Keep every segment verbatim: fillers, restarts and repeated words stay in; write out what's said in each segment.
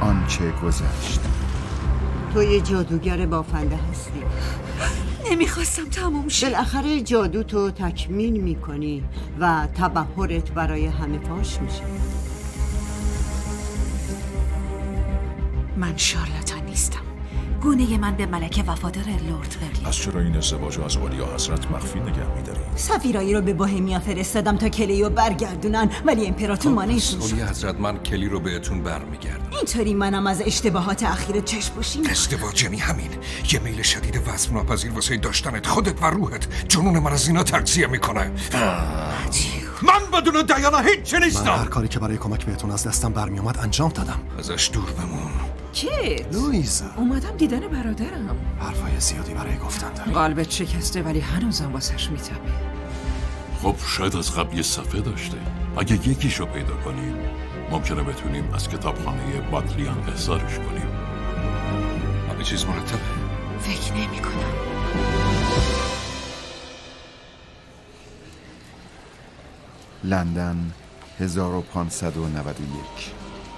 آنچه گذشت. تو یه جادوگر بافنده هستی. نمیخواستم تموم شه. بالاخره جادو تو تکمیل میکنی و تبحرت برای همه فاش میشه. من شارلاتان نیستم. گونه من به ملکه وفادار لورد برلین. از چرا این ازدواج از اولیا حضرت مخفی نگه می‌داری؟ سفیرایی رو به بوهمیا فرستادم تا کلیو برگردونن، ولی امپراتور مانعش شد. اولی حضرت من کلی رو بهتون برمیگردم. اینطوری منم از اشتباهات اخیر چشم پوشی می‌کنم. ازدواج یعنی همین، یه میل شدید وصف ناپذیر واسه داشتنت، خودت و روحت. جنون من از اینا تغذیه میکنه. من بدون دیانا هیچ نیستم. من هر کاری که برای کمک بهتون از دستم برمیومد انجام دادم. ازش دور بمون. کیت؟ لویزا. اومدم دیدن برادرم. حرفای زیادی برای گفتن داری. قلبت شکسته ولی هنوزم واسش میتبه. خب شاید از قبل یه صفحه داشته. اگه یکیشو پیدا کنیم ممکنه بتونیم از کتابخانه باتلیان احضارش کنیم. همه چیز مرتبه. فکر نمی کنم. لندن هزار و پانصد و نود و یک.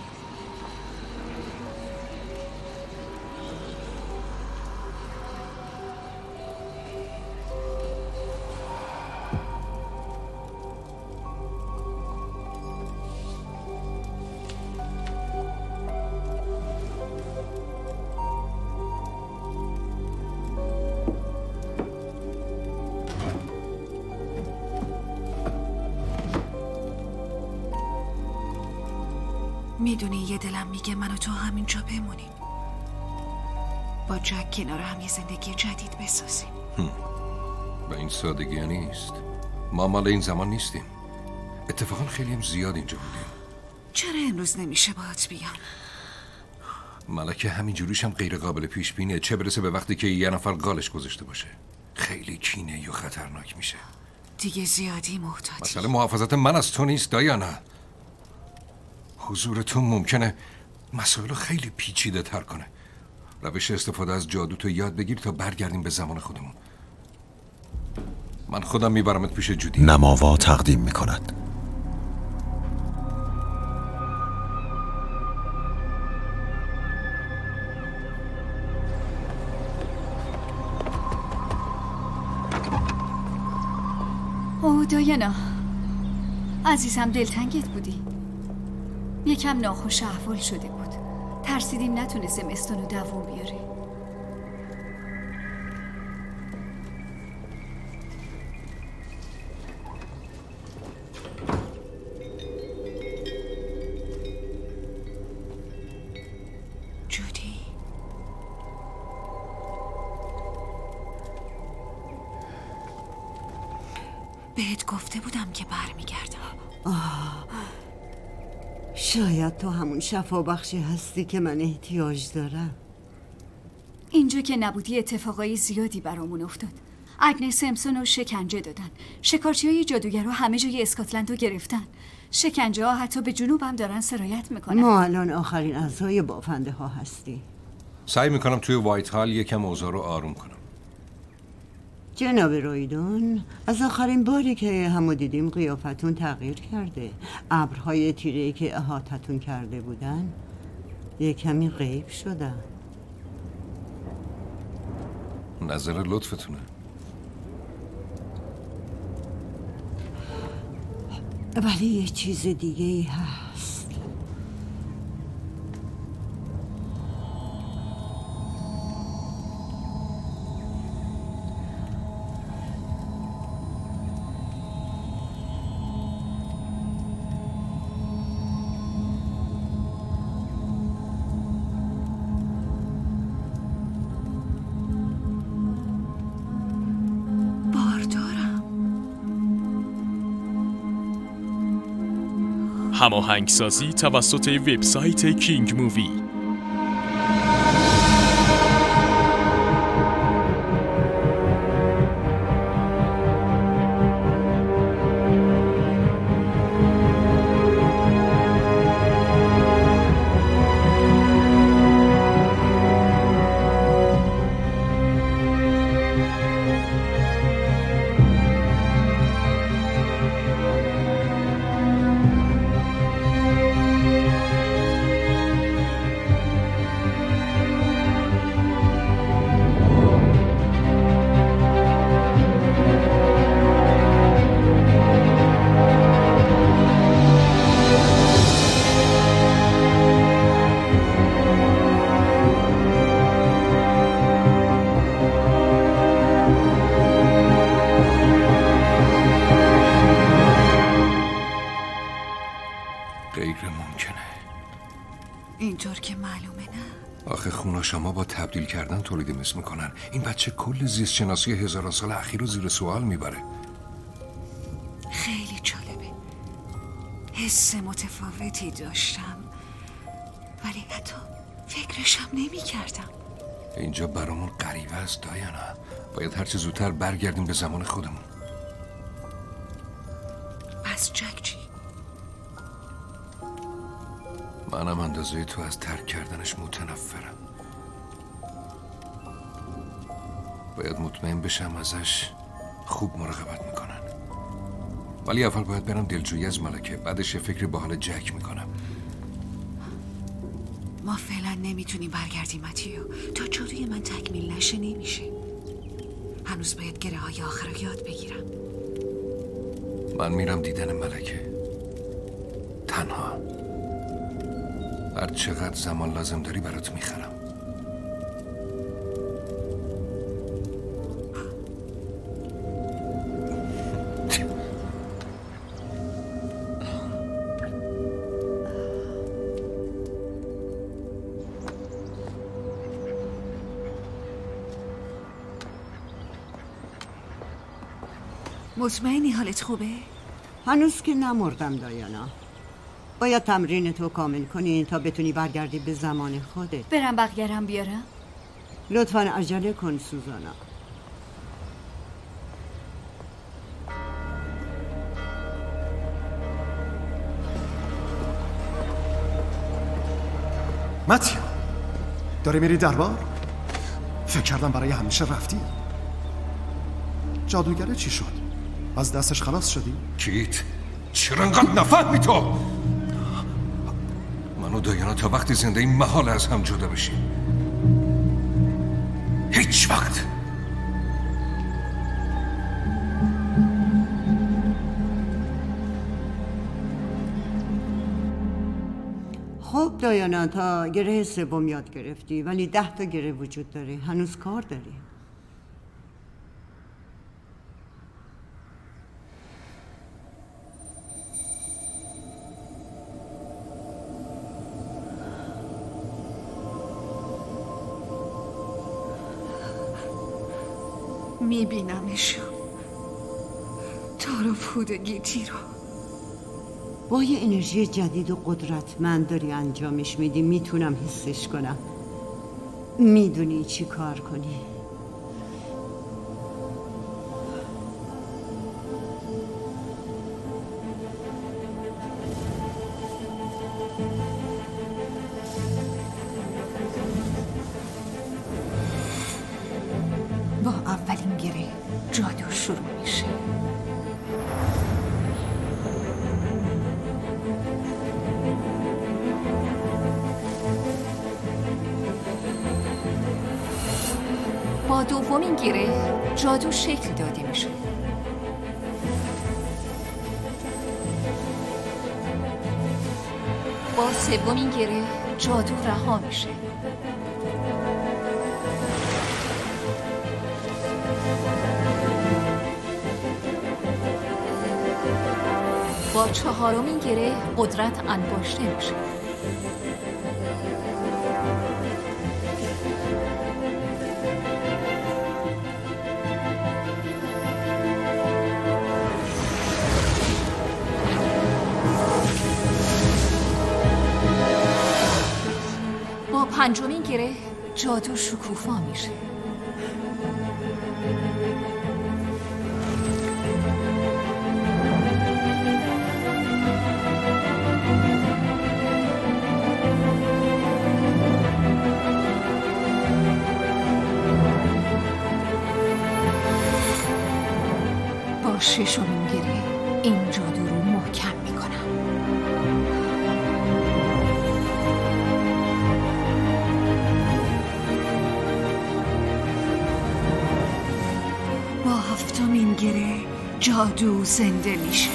میدونی یه دلم میگه من و تو همینجا بمونیم، با جک کنار هم یه زندگی جدید بسازیم. به این سادگی نیست. ما مال این زمان نیستیم. اتفاقا خیلی هم زیاد اینجا بودیم. چرا امروز نمیشه باهات بیان؟ ملکه همین جوریش هم غیر قابل پیش بینه، چه برسه به وقتی که یه نفر قالش گذاشته باشه. خیلی کینه و خطرناک میشه. دیگه زیادی محتاطی. مسئله محافظت من از تو نیست دایانا. حضورتون ممکنه مسائل خیلی پیچیده تر کنه. روش استفاده از جادو تو یاد بگیر تا برگردیم به زمان خودمون. من خودم میبرمت پیش جودی. نماوا تقدیم میکند. اوه دایانا عزیزم، دلتنگت بودی. یکم ناخوش احوال شده بود. ترسیدیم نتونه زمستونو دووم بیاره. جودی بهت گفته بودم که برمیگردم. آه، شاید تو همون شفابخشی هستی که من احتیاج دارم. اینجا که نبودی اتفاقای زیادی برامون افتاد. اگنس سمسون رو شکنجه دادن. شکارچی های جادوگر رو همه جای اسکاتلند رو گرفتن. شکنجه ها حتی به جنوب هم دارن سرایت میکنن. ما الان آخرین اعضای بافنده ها هستی. سعی میکنم توی وایت هال یکم اوضاع رو آروم کنم. جناب رویدون، از آخرین باری که همو دیدیم قیافتون تغییر کرده. ابرهای تیره‌ای که احاطتون کرده بودن یه کمی غیب شدن. نظر لطفتونه. ولی یه چیز دیگه ای هست. هماهنگسازی توسط وبسایت کینگ مووی. ممکنه؟ اینطور که معلومه نه. آخه خوناشما با تبدیل کردن تولید مثل میکنن. این بچه کل زیست شناسی هزاران سال اخیر رو زیر سوال میبره. خیلی جالبه. حس متفاوتی داشتم ولی حتی فکرشم نمی کردم. اینجا برامون غریبه است دایانا. باید هرچه زودتر برگردیم به زمان خودمون. پس جک چی؟ منم اندازه تو از ترک کردنش متنفرم. باید مطمئن بشم ازش خوب مراقبت میکنن. ولی اول باید برم دلجویی از ملکه. بعدش یه فکری با حال جک میکنم. ما فعلا نمیتونیم برگردیم متیو. تا جادوی من تکمیل نشه نمیشه. هنوز باید گره های آخر رو یاد بگیرم. من میرم دیدن ملکه تنها. هر چقدر زمان لازم داری برات میخرم. مطمئنی حالت خوبه؟ هنوز که نمردم دایانا. باید تمرین تو کامل کنی تا بتونی برگردی به زمان خودت. برم بقیه‌رم بیارم؟ لطفاً عجله کن سوزانا. متیو داری میری دربار؟ فکر کردم برای همیشه رفتی. جادوگره چی شد؟ از دستش خلاص شدی؟ کیت چرا انقدر نفهمی تو؟ من و دایانا تا وقتی زنده این محال از هم جدا بشیم. هیچ وقت. خب دایانا تا گره سوم یاد گرفتی ولی ده تا گره وجود داره. هنوز کار داری. میبینمشون تارو پودگیتی رو. با یه انرژی جدید و قدرتمند داری انجامش میدی. میتونم حسش کنم. میدونی چی کار کنی. با اولین گره جادو شروع میشه. با دومین گره جادو شکل داده میشه. با سومین گره جادو رها میشه. با چهارمین گره قدرت انباشته میشه. با پنجمین گره جادو شکوفا میشه. با ششمین گره این جادو رو محکم میکنم. با هفتمین گره جادو زنده میشه.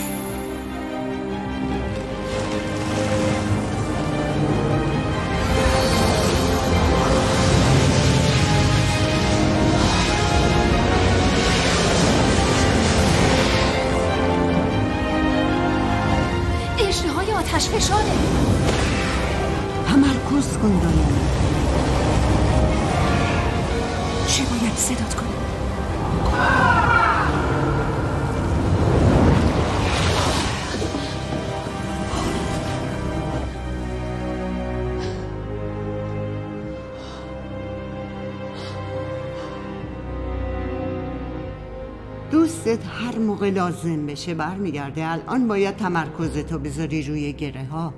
اشتهای آتش فشانه. تمرکز کن دایانا. چه باید صدات کنم؟ دوستت هر موقع لازم بشه برمیگرده. الان باید تمرکزتو بذاری روی گره ها.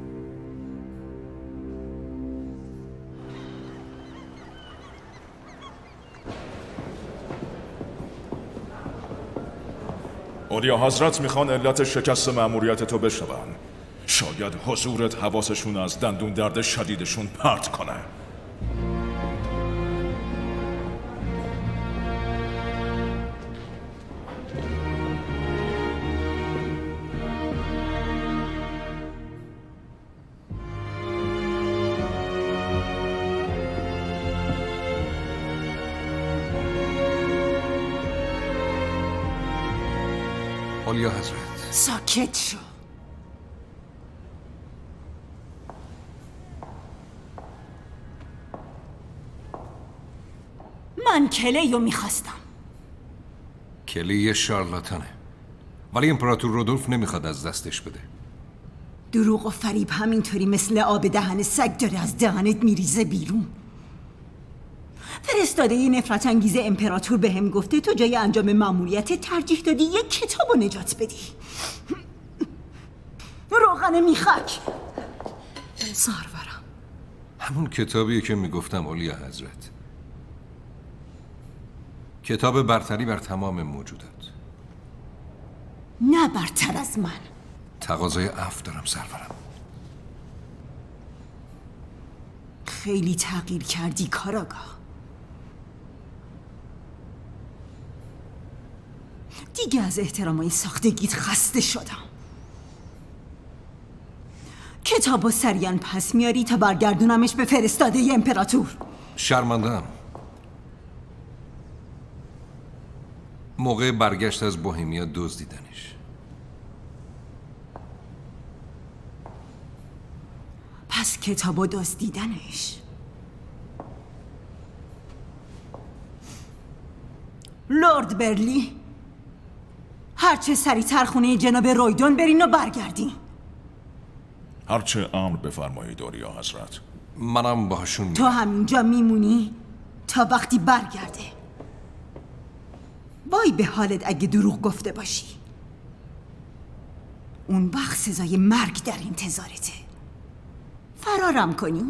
اولیا حضرت میخوان علت شکست مأموریت تو بشنون. شاید حضورت حواسشون از دندون درد شدیدشون پرت کنه. اولیا حضرت ساکت شو. من کلیو میخواستم. کلی یه شارلاتانه، ولی امپراتور رودولف نمیخواد از دستش بده. دروغ و فریب همینطوری مثل آب دهن سگ داره از دهنت میریزه بیرون. فرستاده یه نفرت انگیز امپراتور به هم گفته تو جای انجام مأموریت ترجیح دادی یک کتاب رو نجات بدی. روغن میخک. سرورم. همون کتابیه که میگفتم اولیا حضرت. کتاب برتری بر تمام موجودات. نه برتر از من. تقاضای عفو دارم سرورم. خیلی تغییر کردی کاراگاه. دیگه از احترامای ساختگیت خسته شدم. کتابو سریعا پس میاری تا برگردونمش به فرستاده ی امپراتور. شرمنده‌ام. موقع برگشت از بوهمیا دزدیدنش. پس کتابو دزدیدنش. لورد برلی، هرچه سریعتر خونه جناب رویدون برین و برگردین. هرچه امر بفرمایید اولیا حضرت. منم باهاشون میرم. تو همینجا میمونی تا وقتی برگرده. وای به حالت اگه دروغ گفته باشی. اون وقت سزای مرگ در انتظارته. فرارم کنی؟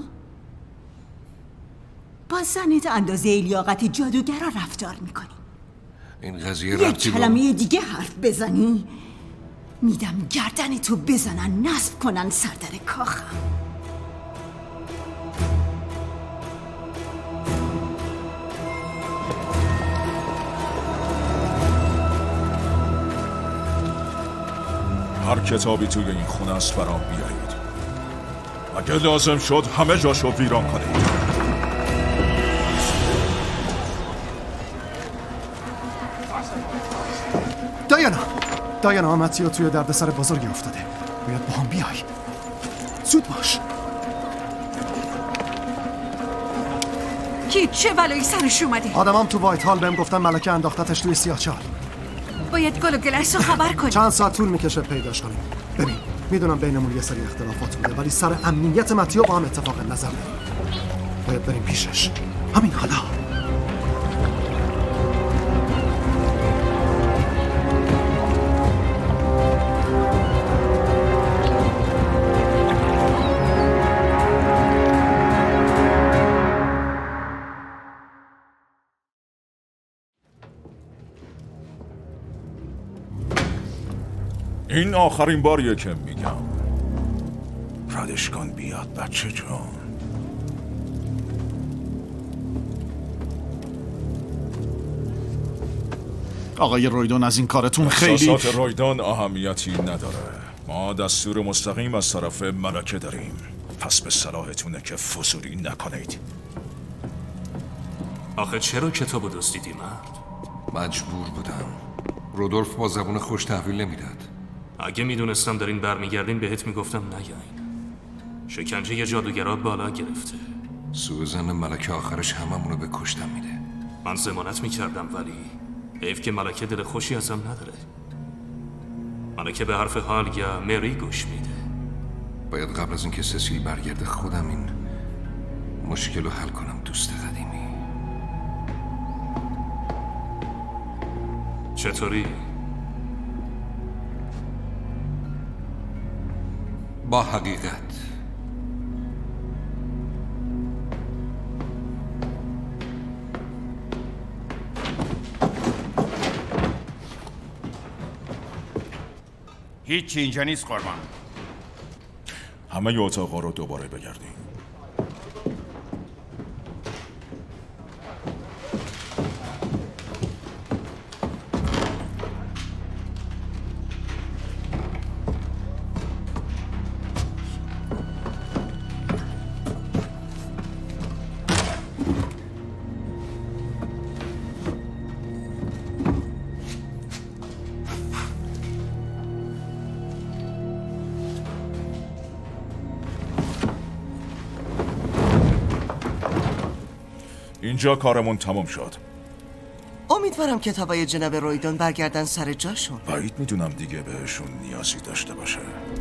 با زنت اندازه لیاقت جادوگرا رفتار میکنی. این قضیه یک ربطی کلمه دیگه حرف بزنی میدم گردن تو بزنن نصب کنن سردر کاخم. هر کتابی توی این خونه است برام بیایید. اگه لازم شد همه جاشو ویران کنید. دایانا دایانا ماتیو توی دردسر بزرگی افتاده. باید با هم بیای. زود باش. کی چه بلایی سرش اومده؟ آدمام تو وایت هال بهم گفتن ملکه انداختتش توی سیاهچال. باید گل و گلش رو خبر کنی. چند ساعت طول میکشه پیداش کنیم. ببین میدونم بینمون یه سری اختلافات بوده، ولی سر امنیت ماتیو با هم اتفاق نظر داریم. باید بریم پیشش همین حالا. این آخرین باریه که میگم. ردش کن بیاد بچه جون. آقای رویدون از این کارتون خیلی احساسات رویدون اهمیتی نداره. ما دستور مستقیم از طرف ملکه داریم. پس به صلاحتونه که فضولی نکنید. آخه چرا کتابو دزدیدی مرد؟ مجبور بودم. رودولف با زبون خوش تحویل نمیداد. اگه میدونستم دارین برمیگردین بهت میگفتم نیاین. شکنجه جادوگرا بالا گرفته. سوزن ملکه آخرش هممونو به کشتن میده. من ضمانت میکردم ولی حیف که ملکه دل خوشی ازم نداره. ملکه به حرف حال یا مری گوش میده. باید قبل از اینکه سسیل برگرده خودم این مشکل رو حل کنم. دوست قدیمی چطوری؟ با حقیقت. هیچی اینجا نیست قربان. همه ی اتاقا رو دوباره بگردیم. اینجا کارمون تمام شد. امیدوارم کتابای جناب رویدون برگردن سر جاشون. بعید میدونم دیگه بهشون نیازی داشته باشه.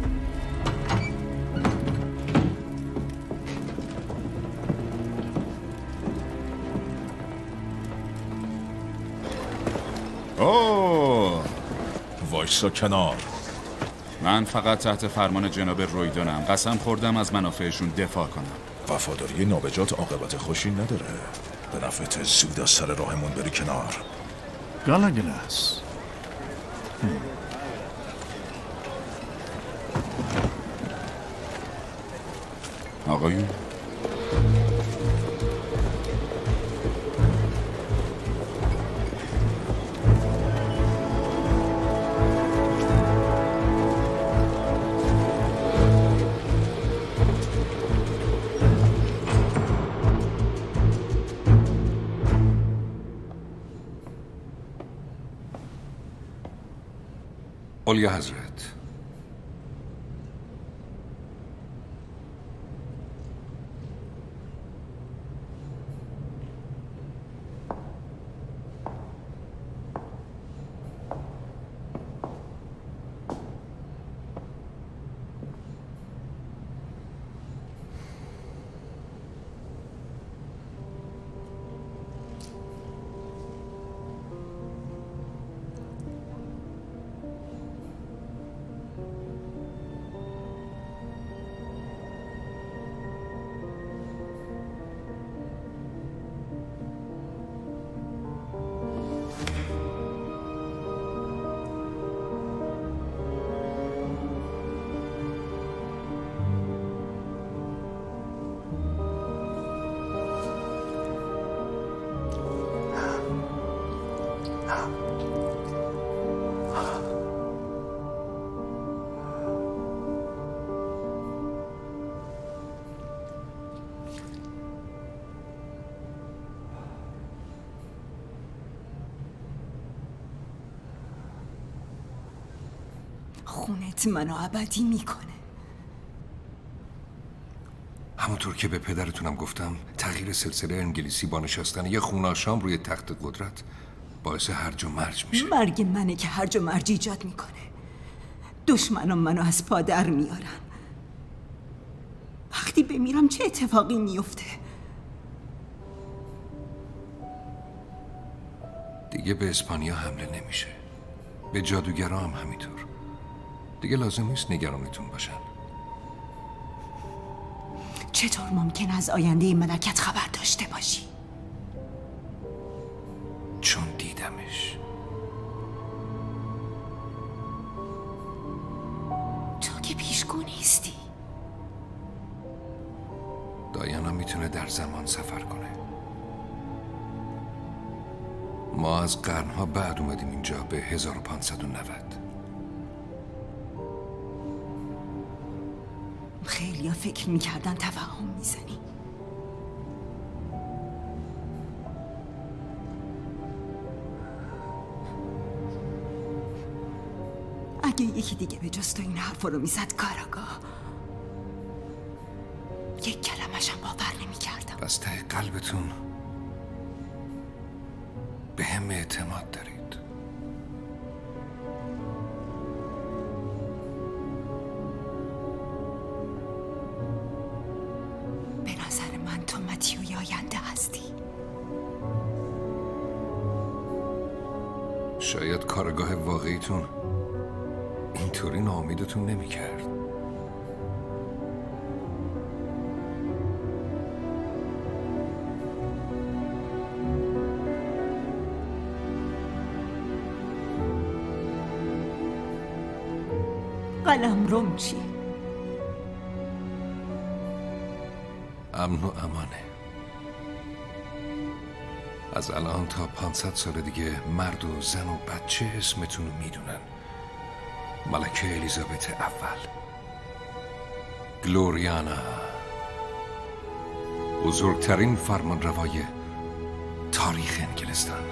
اوه وایسا کنار. من فقط تحت فرمان جناب رویدونم. قسم خوردم از منافعشون دفاع کنم. وفاداری نابجات عاقبت خوشی نداره. به نفعت زود از سر راهمون بری کنار. گالاگلاس. آقایون اولیا حضرت، خونت منو ابدی میکنه. همونطور که به پدرتونم گفتم، تغییر سلسله انگلیسی با نشستن یه خوناشام روی تخت قدرت باعث هرج و مرج میشه. مرگ منه که هرج و مرج ایجاد میکنه. دشمنان منو از پا در میارن. وقتی بمیرم چه اتفاقی میفته؟ دیگه به اسپانیا حمله نمیشه. به جادوگرا هم همینطور. دیگه لازم نیست نگرانتون باشن. چطور ممکن از آینده ملکت خبر داشته باشی؟ چون دیدمش. تو که پیشگو نیستی. دایانا میتونه در زمان سفر کنه. ما از قرنها بعد اومدیم اینجا به هزار و پانصد و نود. خیلی ها فکر میکردن توهم میزنی. اگه یکی دیگه به جز تو این حرفا رو میزد کاراگاه، یک کلمشم باور نمی کردم. از ته قلبتون به هم اعتماد دارید. به نظر من تو متیوی آینده هستی. شاید کارگاه واقعیتون اینطوری ناامیدتون نمی کرد. قلم روم چی؟ امن و امانه. از الان تا پانصد سال دیگه مرد و زن و بچه اسمتون رو میدونن. ملکه الیزابت اول، گلوریانا، بزرگترین فرمانروای تاریخ انگلستان.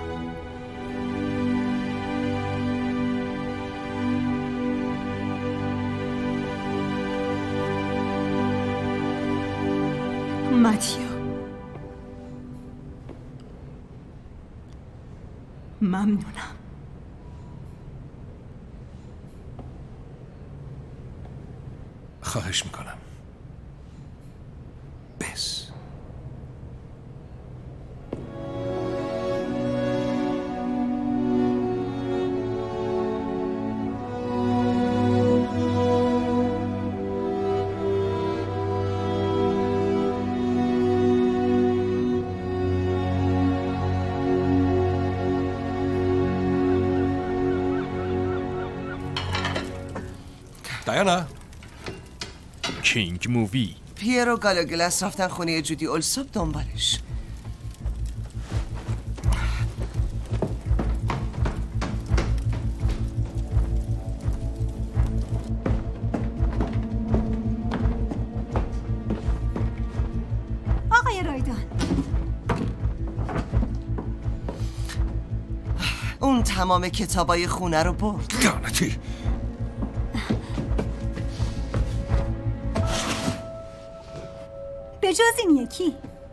متیو، ممنونم. خواهش میکنم. بس. دایانا. کینگ مووی. پیرو گالاگلس رفتن خونه جودی اولسوب دنبالش. آقای رایدان، اون تمام کتابای خونه رو برد. لعنتی. به جز این یکی.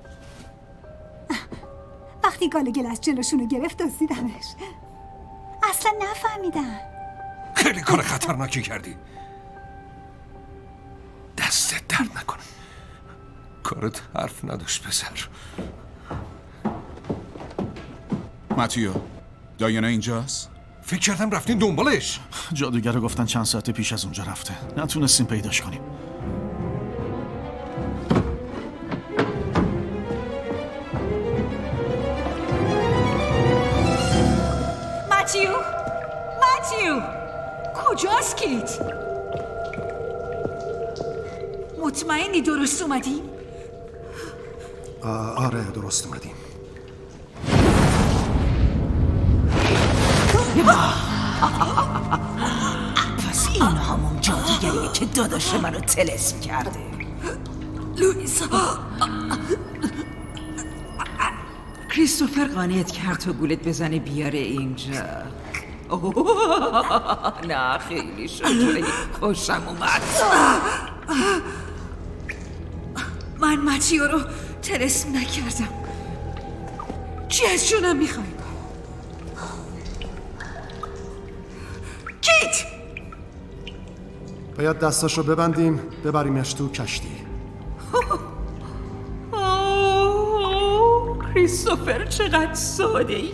وقتی گالگلس جلوشونو گرفت دزدیدمش. اصلا نفهمیدن. خیلی کار خطرناکی کردی. دستت درد نکنه. کارت حرف نداشت پسر. متیو، دایانا اینجاست؟ فکر کردم رفتین دنبالش. جادوگر رو گفتن چند ساعت پیش از اونجا رفته. نتونستیم پیداش کنیم. متیو، متیو، کجاست کیت؟ مطمئنی درست اومدیم؟ آره درست اومدیم. پس این همون جادوگریه که داداش منو طلسم کرده. لوئیسا، کریستوفر قانعت کرد تو گولت بزنه بیاره اینجا. نه خیلی شجاعی، خوشم اومد. من متیو رو طلسم نکردم. چی از جونم میخوای؟ کیت! باید دستاشو ببندیم ببریمش تو کشتی. کریستوفر چقدر ساده ای.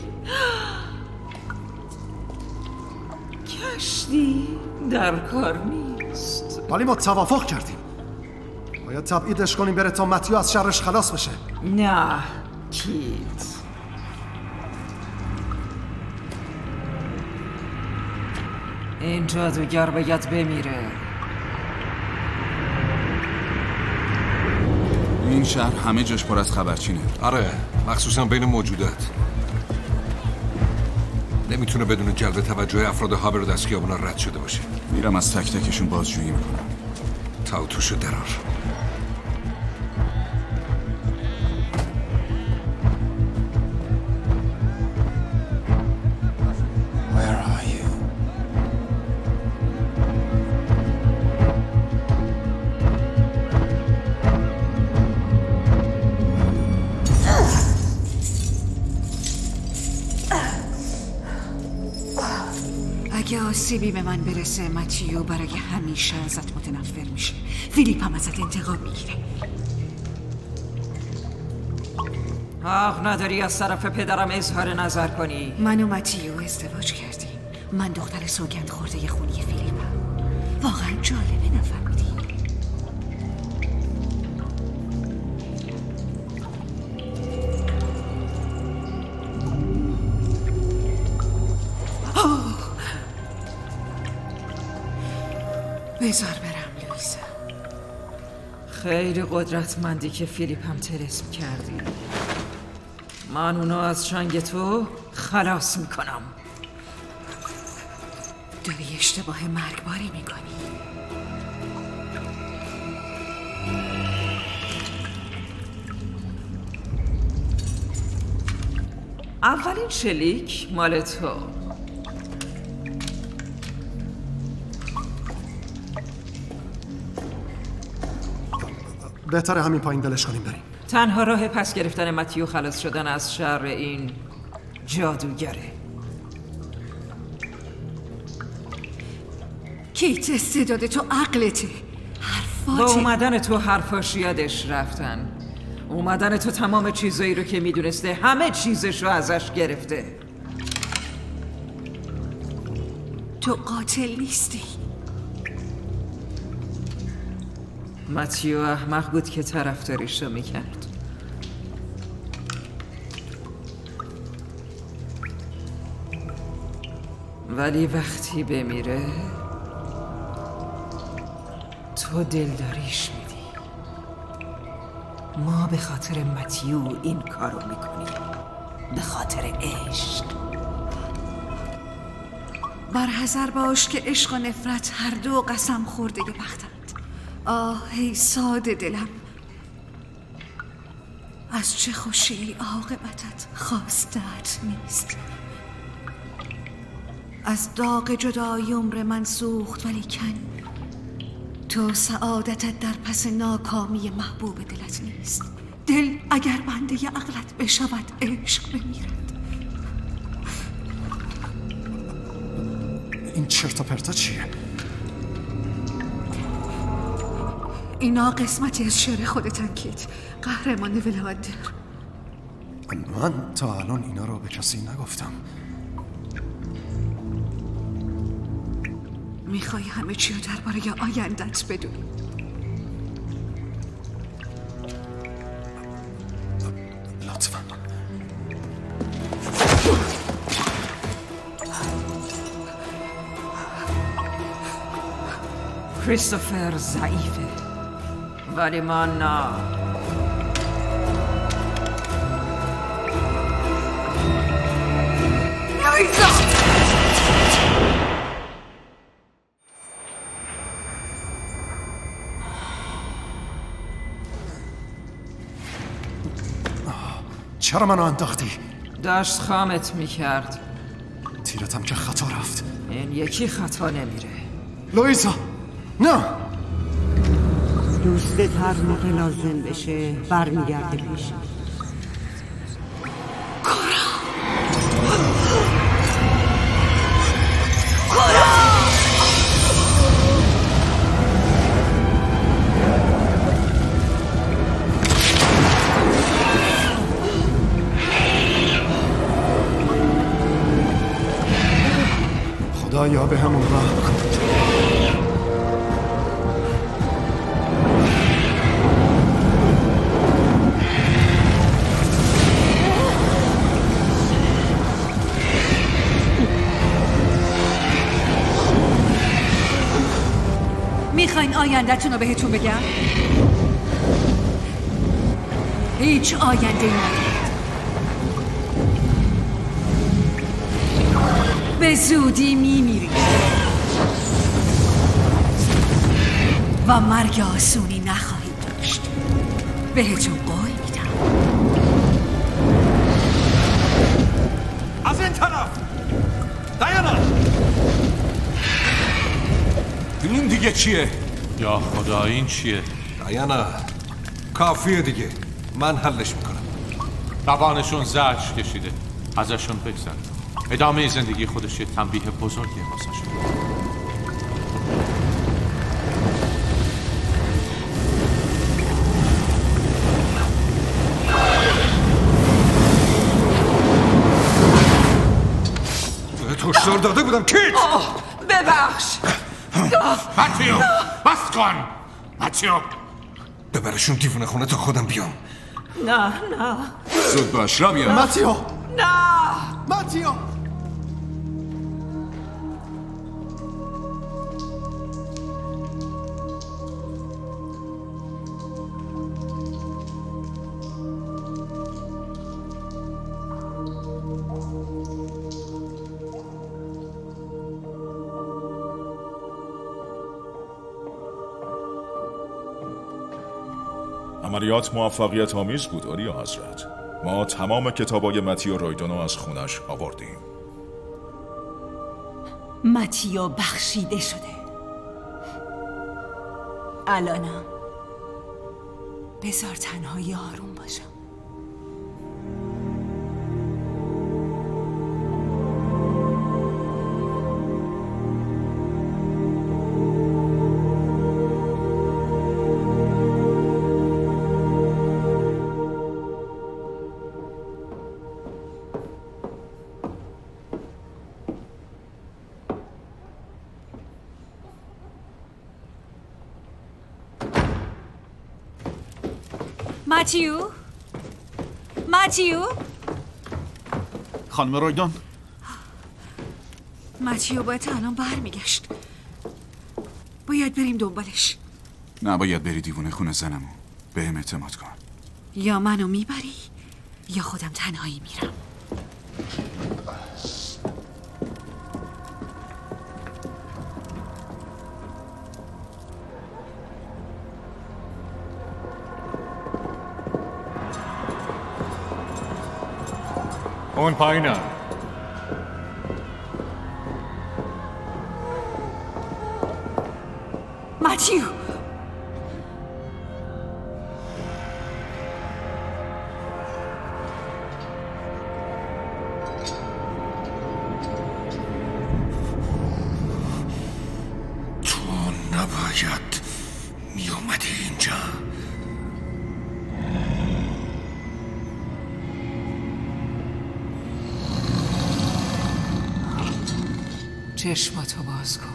کشتی در کار نیست. ولی ما توافق کردیم. باید تبعیدش کنیم بره تا متیو از شرش خلاص بشه. نه کیت، این جادوگر باید بمیره. این شهر همه جاش پر از خبرچینه. آره، مخصوصا بین موجودات. نمیتونه بدون جلب توجه افراد هابر و از خیابونا رد شده باشه. میرم از تک تکشون بازجویی میکنم. تا اتوشو درار. آسیبی به من برسه متیو برای همیشه ازت متنفر میشه. فیلیپ هم ازت انتقام میگیره. حق نداری از طرف پدرم اظهار نظر کنی. من و متیو ازدواج کردیم. من دختر سوگند خورده خونی فیلیپم. واقعا جالبه نفهمیدی. بذار برم لویزا. خیلی قدرتمندی که فیلیپ هم طلسم کردی. من اونو از چنگ تو خلاص میکنم. داری اشتباه مرگباری میکنی. اولین شلیک مال تو. بهتره همین پایین دلش کنیم بریم. تنها راه پس گرفتن متیو خلاص شدن از شر این جادوگره. کیت استعداد تو عقلته. حرفات با اومدن تو حرفاش یادش رفتن. اومدن تو تمام چیزایی رو که میدونسته همه چیزش رو ازش گرفته. تو قاتل نیستی. متیو احمق بود که طرفداریش رو میکرد. ولی وقتی بمیره تو دلداریش میدی. ما به خاطر متیو این کارو میکنیم. به خاطر عشق. برحذر باش که عشق و نفرت هر دو قسم خورده بختند. آه ای ساده دلم، از چه خوشی عاقبتت خواستت نیست. از داغ جدایی عمر من سوخت ولیکن تو سعادتت در پس ناکامی محبوب دلت نیست. دل اگر بنده عقلت بشود عشق بمیرد. این چرت و پرتا چیه؟ اینا قسمتی از شعر خودتن کیت، قهرمان ولادر. من تا الان اینا رو به کسی نگفتم. میخوای همه چی رو درباره آیندت بدونی؟ لطفا. کریستوفر ضعیفه ولی من نه. چرا منو انداختی؟ داشت خامت میکرد. تیرتم که خطا رفت. این یکی خطا نمیره. لویزا نه. دوستت هر موقع لازم بشه برمیگرده پیش. خدایا به همون رحم کن. میخواین آینده‌تون رو بهتون بگم؟ هیچ آینده ندارید. به زودی میمیرید و مرگ آسونی نخواهید داشت. بهتون قول میدم. از این طرف دیانا. این دیگه چیه؟ یا خدا این چیه؟ دیانا کافیه دیگه، من حلش میکنم. روانشون زجر کشیده، ازشون بگذر. ادامه زندگی خودش یه تنبیه بزرگی واسه شد. هشدار داده بودم کیت. ببخش ماتیو بس کن. ماتیو ببرشون دیوونه خونه تا خودم بیام. نه نه زود باش را بیا. ماتیو نه ماتیو عملیات موفقیت آمیز بود آریا حضرت. ما تمام کتابای متیو رویدونو از خونش آوردیم. متیو بخشیده شده. الانم بذار تنهایی آروم باشم. ماتیو؟ ماتیو؟ خانم رویدون ماتیو باید الان برمیگشت. باید بریم دنبالش. نباید بری دیوونه خونه زنمو. بهم اعتماد کن. یا منو میبری یا خودم تنهایی میرم. اون پایینم. ماتیو تو نباید میومدی اینجا. چشماتو باز کن.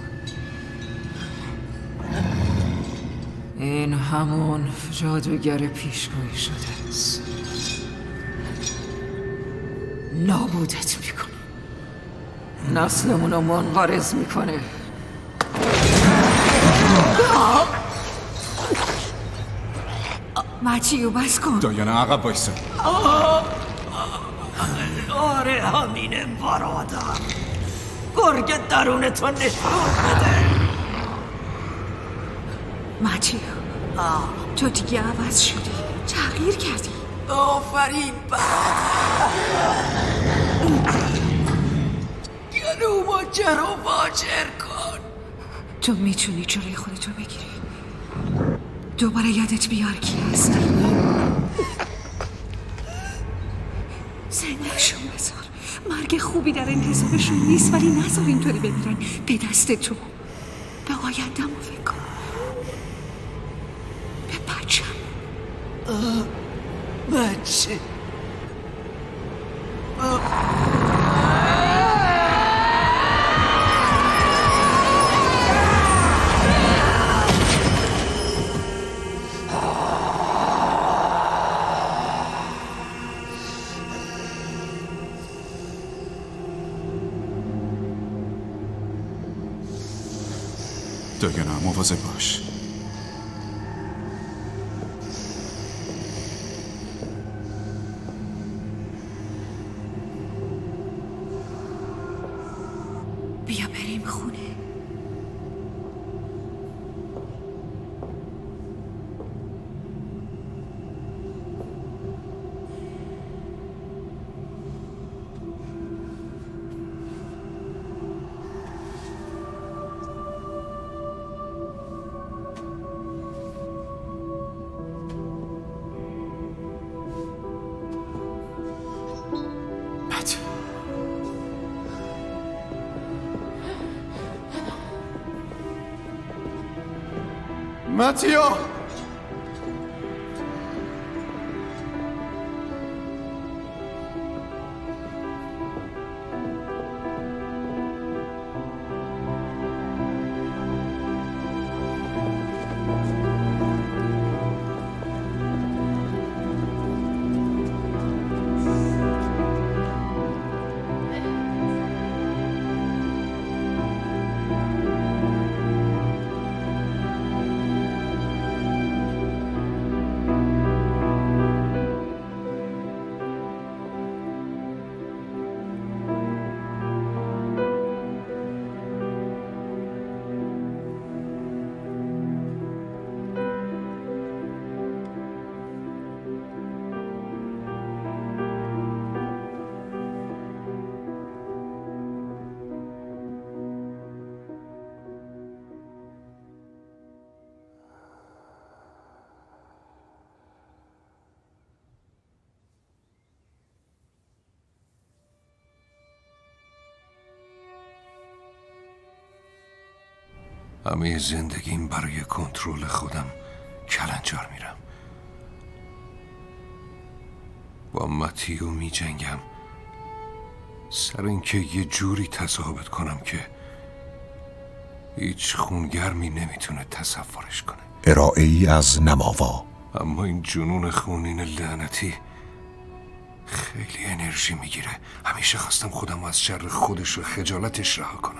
این همون جادوگر پیشگویی شده است. نابودت میکنه. نسلمونو منقرض میکنه. ماتیو بس کن. دایانا عقب بایسته. آره همینه برادر. گرگ درونتو نشون بده. ماتیو تو دیگه عوض شدی. تغییر کردی. آفرین برادر. گلو ماجرا واجر کن. تو میتونی جلوی خودتو بگیری. دوباره یادت بیار کی هستی. زندهشون بذار. مرگ خوبی در انتظارشون نیست، ولی نذار اینطوری بمیرن. به دست تو. به آینده‌مو فکر کن. به بچم. بچه دایانا مواظب باش. بیا بریم خونه. ماتیو همه زندگیم برای کنترل خودم کلنجار میرم. با ماتیو می جنگم سر اینکه یه جوری تصاحبت کنم که هیچ خونگرمی نمیتونه تصورش کنه. ارائه ای از نماوا. اما این جنون خونین لعنتی خیلی انرژی میگیره. همیشه خواستم خودم از شر خودش و خجالتش رها کنم.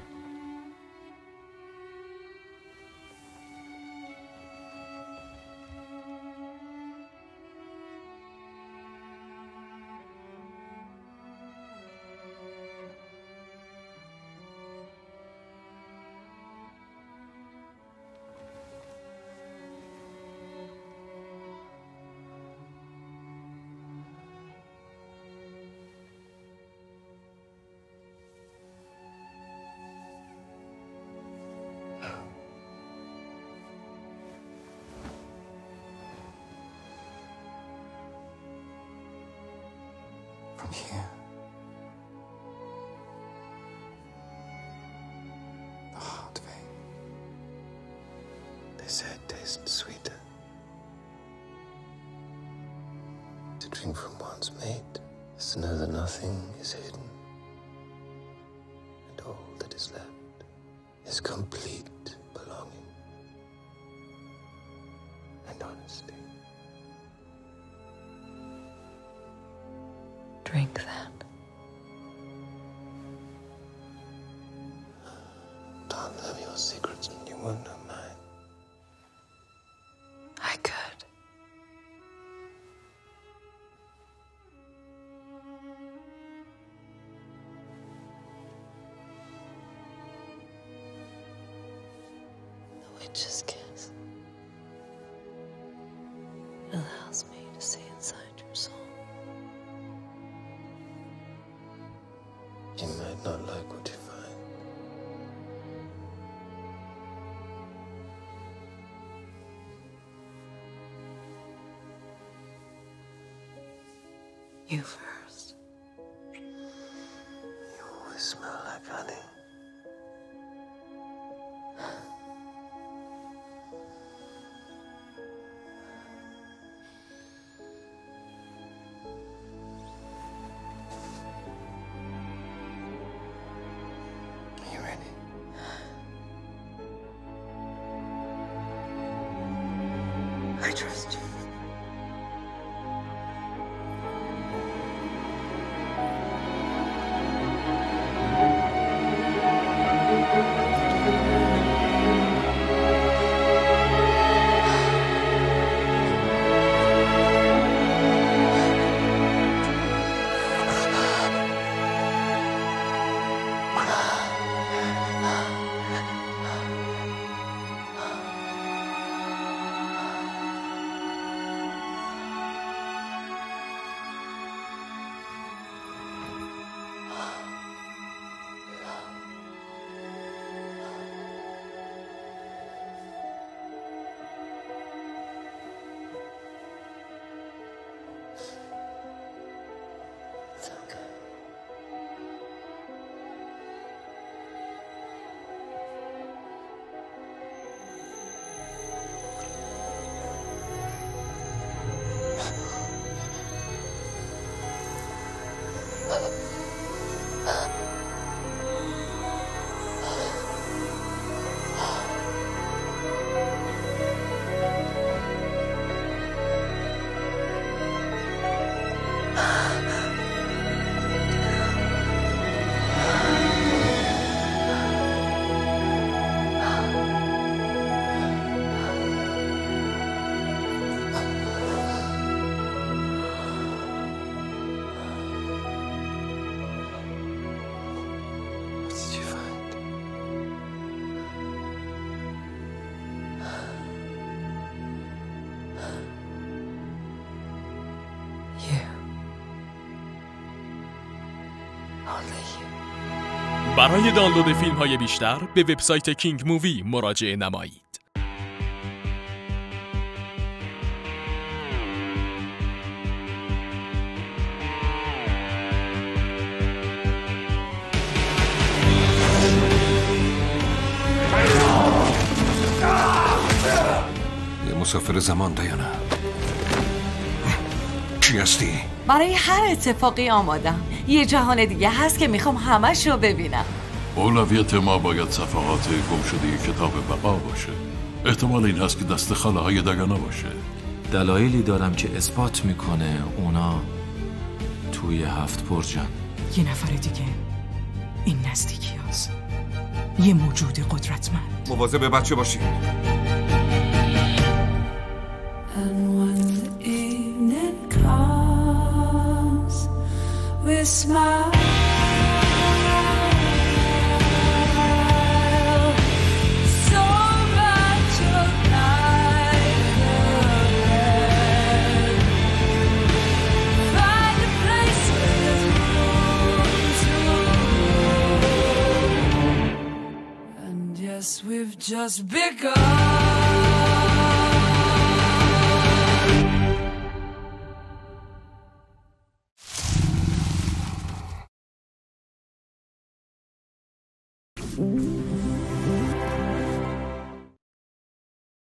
From here, the heart vein, they say it tastes sweeter to drink from one's mate is to know that nothing is hidden and all that is left is complete belonging and honesty. Drink then. Don't have your secrets and you won't know mine. I could. The witch's kiss allows me to see inside your soul. You might not like what you find. You first. You always smell like honey. I trust you. برای دانلود فیلم های بیشتر به وبسایت کینگ مووی مراجعه نمایید. یه مسافر زمان دیانا. چی هستی؟ برای هر اتفاقی آمادم. یه جهان دیگه هست که میخوام همش رو ببینم. اولویت ما باید صفحات گم شده کتاب بقا باشه. احتمال این هست که دست خاله های دگنا باشه. دلایلی دارم که اثبات میکنه اونا توی هفت برجن. یه نفر دیگه این نزدیکی هست. یه موجود قدرتمند. مواظب بچه باشی. We smile. So much of life ahead. Find a place where there's room to grow. And yes, we've just begun. Thank you.